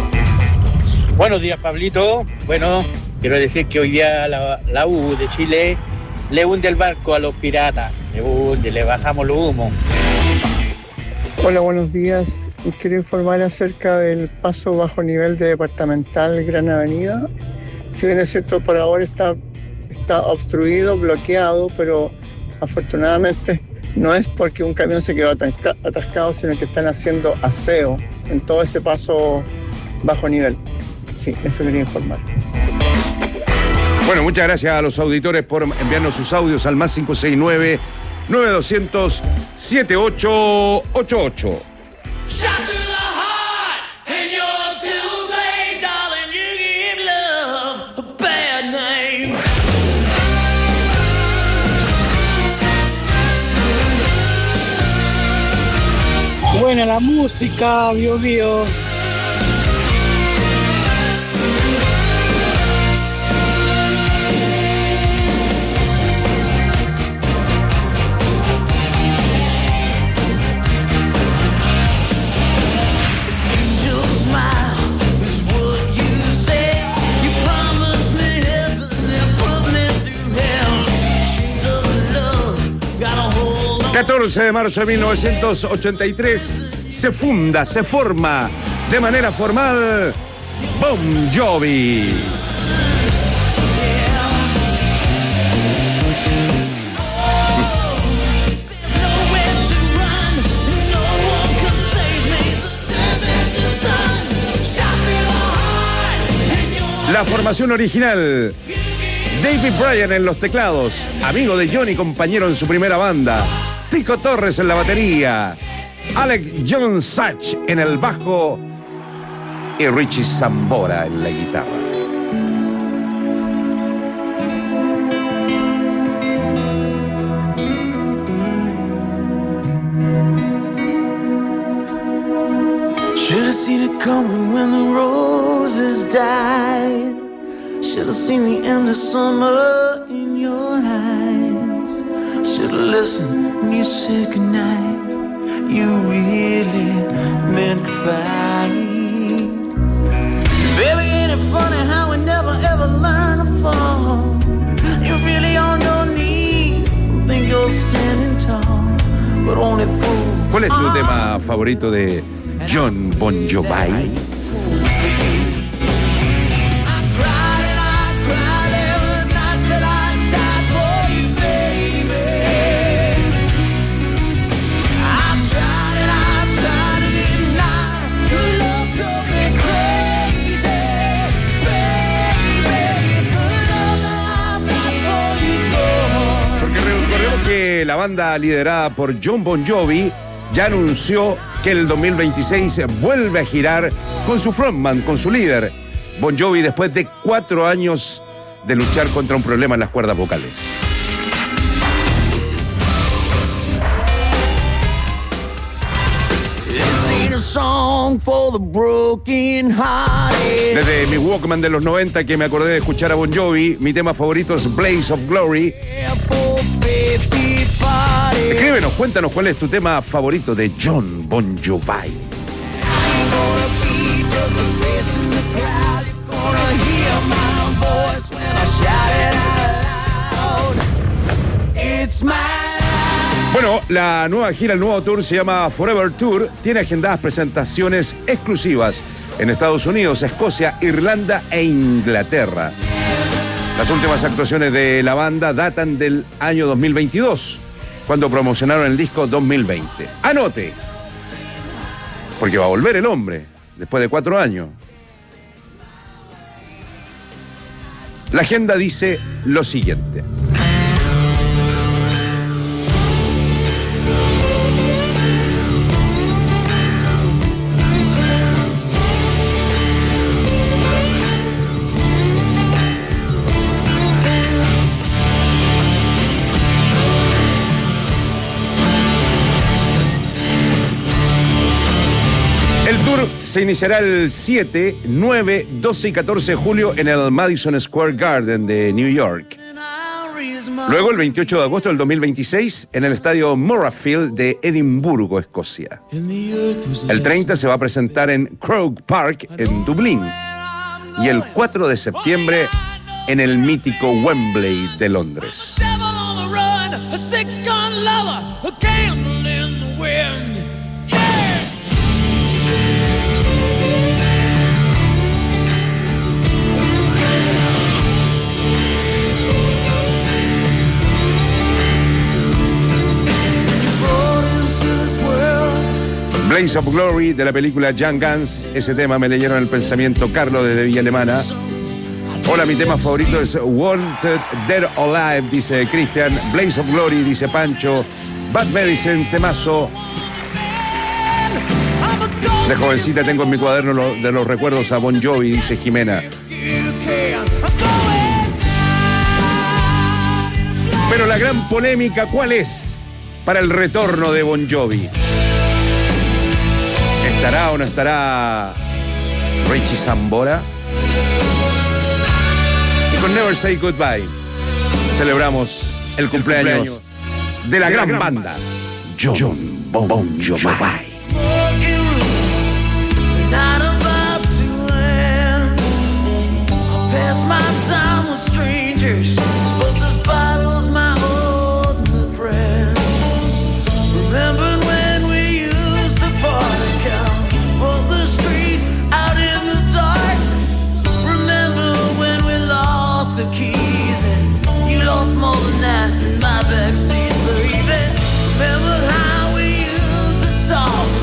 Buenos días, Pablito. Bueno, quiero decir que hoy día la, la U de Chile le hunde el barco a los piratas. Le hunde, le bajamos los humos. Hola, buenos días. Quiero informar acerca del paso bajo nivel de Departamental Gran Avenida. Si bien es cierto, por ahora está, está obstruido, bloqueado, pero afortunadamente no es porque un camión se quedó atasca, atascado, sino que están haciendo aseo en todo ese paso bajo nivel. Sí, eso quería informar. Bueno, muchas gracias a los auditores por enviarnos sus audios al más cinco seis nueve, nueve dos cero cero, siete ocho ocho ocho. Buena la música, Bio Bio. catorce de marzo de mil novecientos ochenta y tres se funda, se forma de manera formal Bon Jovi. La formación original. David Bryan en los teclados, amigo de Johnny, compañero en su primera banda. Tico Torres en la batería. Alex John Sach en el bajo. Y Richie Sambora en la guitarra. Should have seen it coming when the roses died. Should have seen the end of summer in your eyes. Should have listened when you said goodnight. You really meant goodbye. Baby, ain't it funny how we never ever learn to fall? You're really on your knees and think you're standing tall, but only fools. ¿Cuál es tu tema favorito de Jon Bon Jovi? La banda liderada por Jon Bon Jovi ya anunció que el dos mil veintiséis vuelve a girar con su frontman, con su líder, Bon Jovi, después de cuatro años de luchar contra un problema en las cuerdas vocales. Desde mi Walkman de los noventa, que me acordé de escuchar a Bon Jovi, mi tema favorito es Blaze of Glory. Escríbenos, cuéntanos cuál es tu tema favorito de Jon Bon Jovi. Bueno, la nueva gira, el nuevo tour se llama Forever Tour. Tiene agendadas presentaciones exclusivas en Estados Unidos, Escocia, Irlanda e Inglaterra. Las últimas actuaciones de la banda datan del año dos mil veintidós, cuando promocionaron el disco dos mil veinte. Anote, porque va a volver el hombre después de cuatro años. La agenda dice lo siguiente. Se iniciará el siete, nueve, doce y catorce de julio en el Madison Square Garden de New York. Luego, el veintiocho de agosto del dos mil veintiséis, en el estadio Murrayfield de Edimburgo, Escocia. El treinta se va a presentar en Croke Park, en Dublín. Y el cuatro de septiembre, en el mítico Wembley de Londres. Blaze of Glory, de la película Young Guns. Ese tema me leyeron el pensamiento Carlos desde Villa Alemana. Hola, mi tema favorito es Wanted Dead or Alive, dice Cristian. Blaze of Glory, dice Pancho. Bad Medicine, temazo. De jovencita tengo en mi cuaderno lo, de los recuerdos a Bon Jovi, dice Jimena. Pero la gran polémica, ¿cuál es para el retorno de Bon Jovi? ¿Estará o no estará Richie Sambora? Y con Never Say Goodbye celebramos el cumpleaños, el cumpleaños de la, de gran, la gran banda, Jon, Jon Bon, bon Jovi. More than that in my backseat, baby. Remember how we used to talk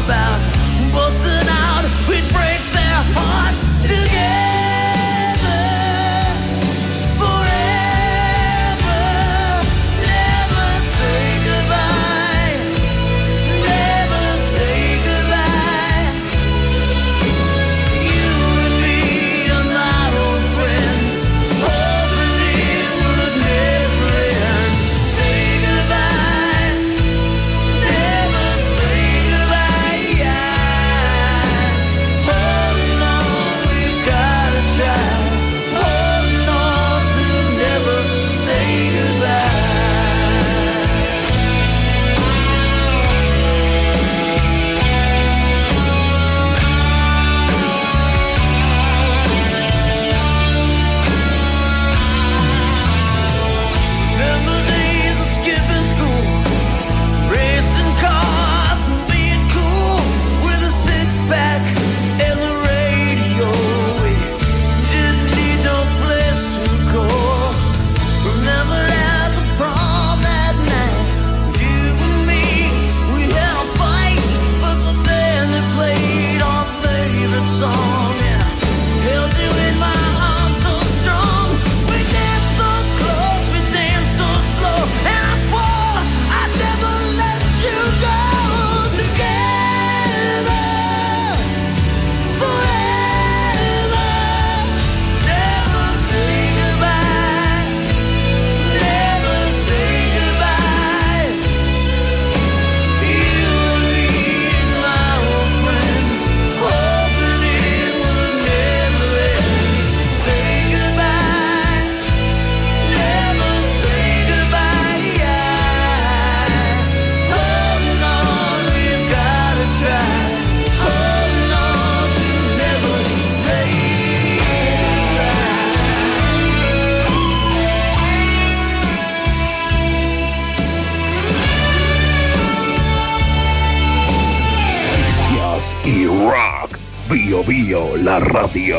y Rock Bio Bio, la radio.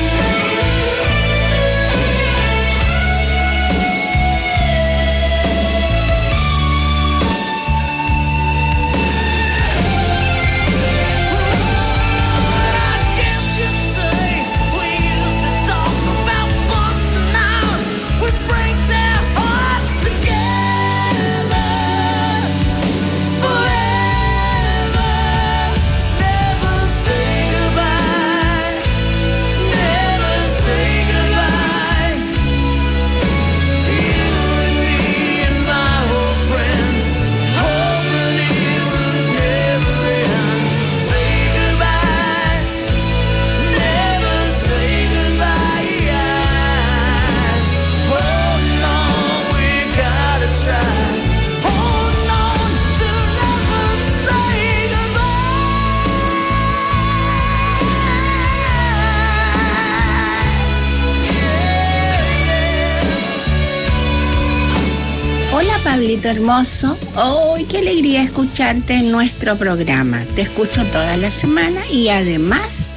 Pablito hermoso, ¡oh, qué alegría escucharte en nuestro programa! Te escucho toda la semana y además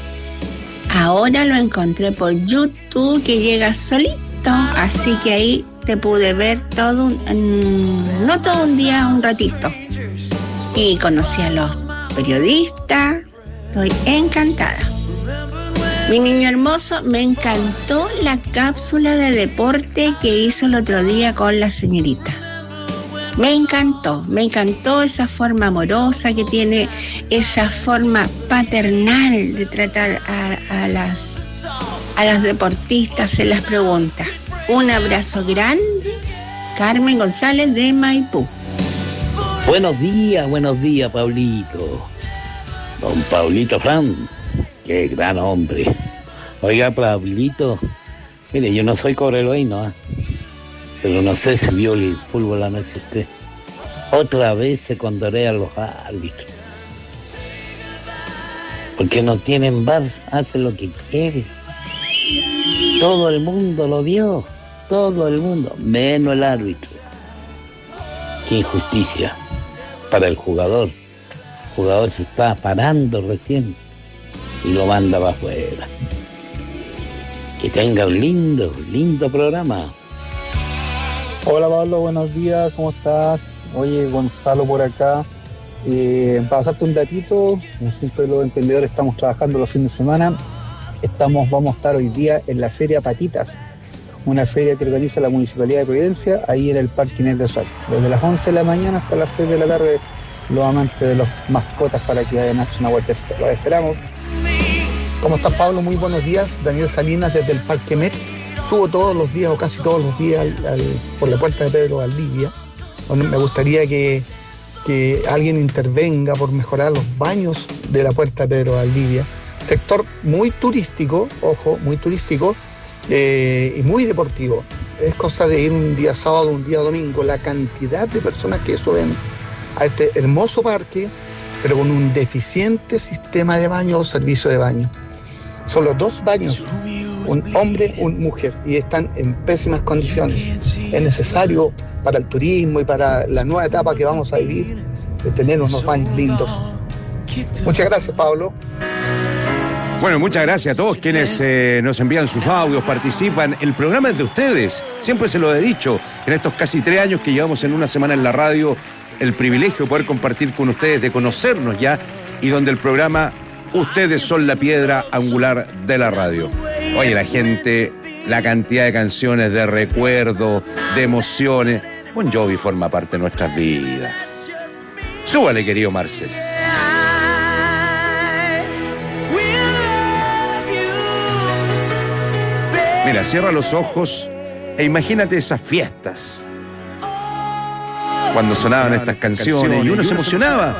ahora lo encontré por YouTube, que llega solito, así que ahí te pude ver todo un, no todo un día, un ratito, y conocí a los periodistas. Estoy encantada. Mi niño hermoso, me encantó la cápsula de deporte que hizo el otro día con la señorita. Me encantó, me encantó esa forma amorosa que tiene, esa forma paternal de tratar a, a las a las deportistas en las preguntas. Un abrazo grande, Carmen González de Maipú. Buenos días, buenos días, Pablito. Don Pablito Fran, qué gran hombre. Oiga, Pablito, mire, yo no soy cobreloíno, ¿eh? Pero no sé si vio el fútbol anoche usted. Otra vez se condorean los árbitros. Porque no tienen V A R, hacen lo que quieren. Todo el mundo lo vio, todo el mundo, menos el árbitro. Qué injusticia para el jugador. El jugador se estaba parando recién y lo manda para afuera. Que tenga un lindo, lindo programa. Hola Pablo, buenos días, ¿cómo estás? Oye, Gonzalo por acá. Eh, para pasarte un datito, como siempre los emprendedores estamos trabajando los fines de semana. Estamos, vamos a estar hoy día en la Feria Patitas, una feria que organiza la Municipalidad de Providencia, ahí en el Parque Inés de Suárez. Desde las once de la mañana hasta las seis de la tarde, los amantes de los mascotas para que vayan a hacer una vueltecita. Los esperamos. ¿Cómo estás, Pablo? Muy buenos días. Daniel Salinas desde el Parque Met. Subo todos los días o casi todos los días al, al, por la puerta de Pedro Valdivia. Bueno, me gustaría que, que alguien intervenga por mejorar los baños de la puerta de Pedro Valdivia. Sector muy turístico, ojo, muy turístico eh, y muy deportivo. Es cosa de ir un día sábado, un día domingo. La cantidad de personas que suben a este hermoso parque, pero con un deficiente sistema de baño o servicio de baño. Solo dos baños, un hombre, una mujer, y están en pésimas condiciones. Es necesario para el turismo y para la nueva etapa que vamos a vivir, de tener unos baños lindos. Muchas gracias, Pablo. Bueno, muchas gracias a todos quienes eh, nos envían sus audios, participan. El programa es de ustedes, siempre se lo he dicho. En estos casi tres años que llevamos en una semana en la radio, el privilegio de poder compartir con ustedes, de conocernos ya, y donde el programa, ustedes son la piedra angular de la radio. Oye, la gente, la cantidad de canciones, de recuerdos, de emociones. Bon Jovi forma parte de nuestras vidas. Súbale, querido Marcel. Mira, cierra los ojos e imagínate esas fiestas. Cuando sonaban estas canciones y uno se emocionaba.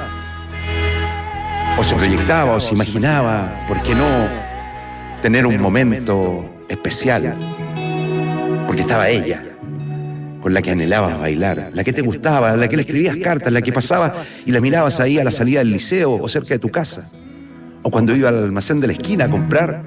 O se proyectaba, o se imaginaba, ¿por qué no tener un momento especial? Porque estaba ella, con la que anhelabas bailar, la que te gustaba, la que le escribías cartas, la que pasabas y la mirabas ahí a la salida del liceo o cerca de tu casa. O cuando iba al almacén de la esquina a comprar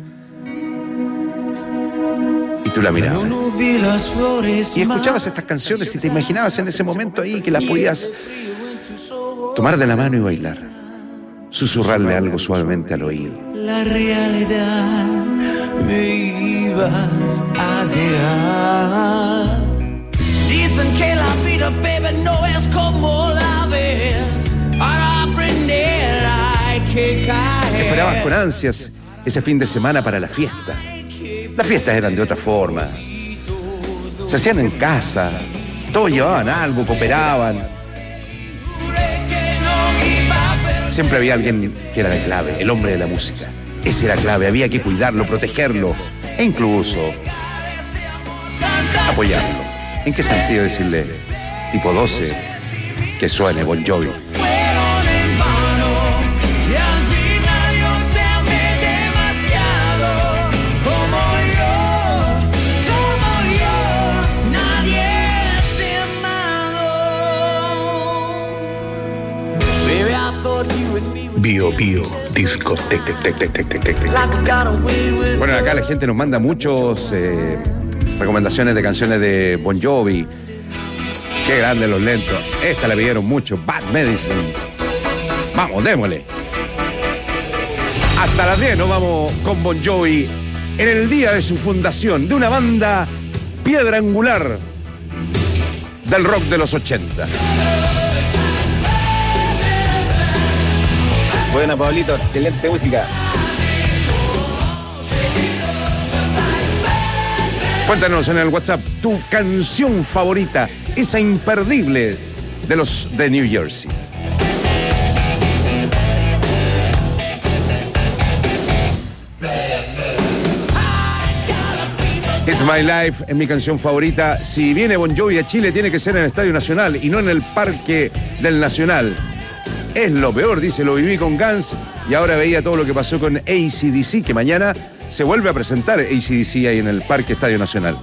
y tú la mirabas. Y escuchabas estas canciones y te imaginabas en ese momento ahí que las podías tomar de la mano y bailar. susurrarle algo suavemente al oído. La realidad me ibas a dejar. Dicen que la vida, baby, no es como la ves. Para aprender hay que caer. Esperabas con ansias ese fin de semana para la fiesta. Las fiestas eran de otra forma. Se hacían en casa. Todos llevaban algo, cooperaban. Siempre había alguien que era la clave, el hombre de la música. Ese era clave, había que cuidarlo, protegerlo e incluso apoyarlo. ¿En qué sentido decirle, tipo doce, que suene Bon Jovi? Bio, bio, disco, tec, tec, tec, tec, tec, tec. Bueno, acá la gente nos manda muchos eh, recomendaciones de canciones de Bon Jovi. Qué grandes los lentos. Esta la pidieron mucho, Bad Medicine. Vamos, démosle. Hasta las diez nos vamos con Bon Jovi en el día de su fundación, de una banda piedra angular del rock de los ochenta. Buena, Pablito, excelente música. Cuéntanos en el WhatsApp tu canción favorita, esa imperdible de los de New Jersey. It's My Life es mi canción favorita. Si viene Bon Jovi a Chile, tiene que ser en el Estadio Nacional y no en el Parque del Nacional. Es lo peor, dice, lo viví con Guns y ahora veía todo lo que pasó con A C D C, que mañana se vuelve a presentar A C D C ahí en el Parque Estadio Nacional.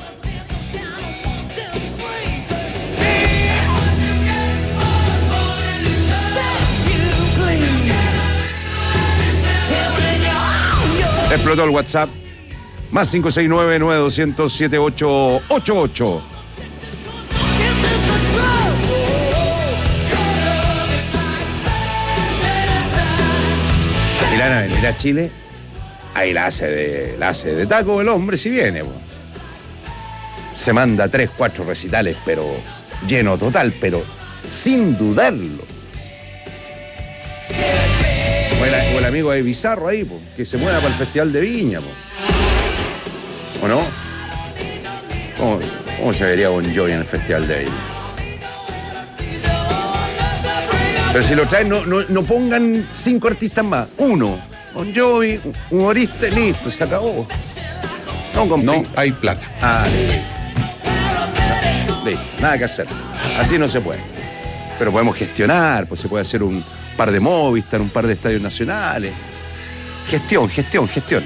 Explotó el WhatsApp. Más cinco seis nueve, nueve dos cero cero, siete ocho ocho ocho. Irán a venir a Chile, ahí la hace de, la hace de taco el hombre si viene. Bo. Se manda tres, cuatro recitales, pero lleno total, pero sin dudarlo. O el, o el amigo de Bizarro ahí, bo, que se mueva para el Festival de Viña. Bo. ¿O no? ¿Cómo, cómo se vería Bon Jovi en el Festival de Viña? Pero si lo traen, no, no, no pongan cinco artistas más. Uno. Bon Jovi, un humorista, listo, se acabó. No, no hay plata. Ah, listo. Listo, nada que hacer. Así no se puede. Pero podemos gestionar, pues se puede hacer un par de Movistar, un par de estadios nacionales. Gestión, gestión, gestión.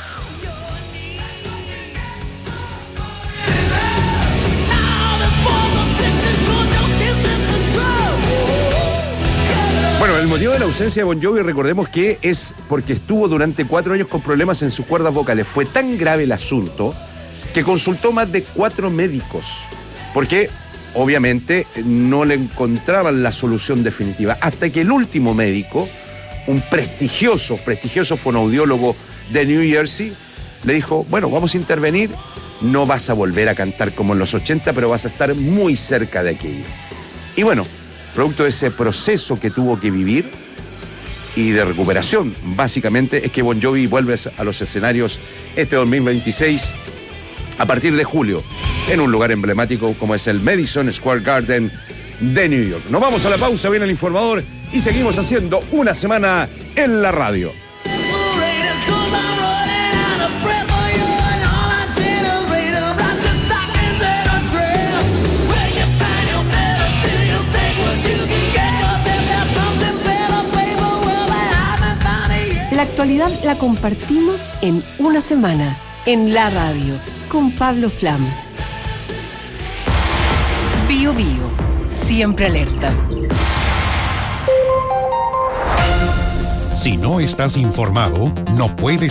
Bueno, el motivo de la ausencia de Bon Jovi, recordemos que es porque estuvo durante cuatro años con problemas en sus cuerdas vocales. Fue tan grave el asunto que consultó más de cuatro médicos, porque obviamente no le encontraban la solución definitiva. Hasta que el último médico, un prestigioso, prestigioso fonoaudiólogo de New Jersey, le dijo, bueno, vamos a intervenir, no vas a volver a cantar como en los ochenta, pero vas a estar muy cerca de aquello. Y bueno, producto de ese proceso que tuvo que vivir y de recuperación, básicamente, es que Bon Jovi vuelve a los escenarios este dos mil veintiséis a partir de julio, en un lugar emblemático como es el Madison Square Garden de New York. Nos vamos a la pausa, viene el informador y seguimos haciendo una semana en la radio. La actualidad la compartimos en una semana, en la radio, con Pablo Flam. Bio Bio, siempre alerta. Si no estás informado, no puedes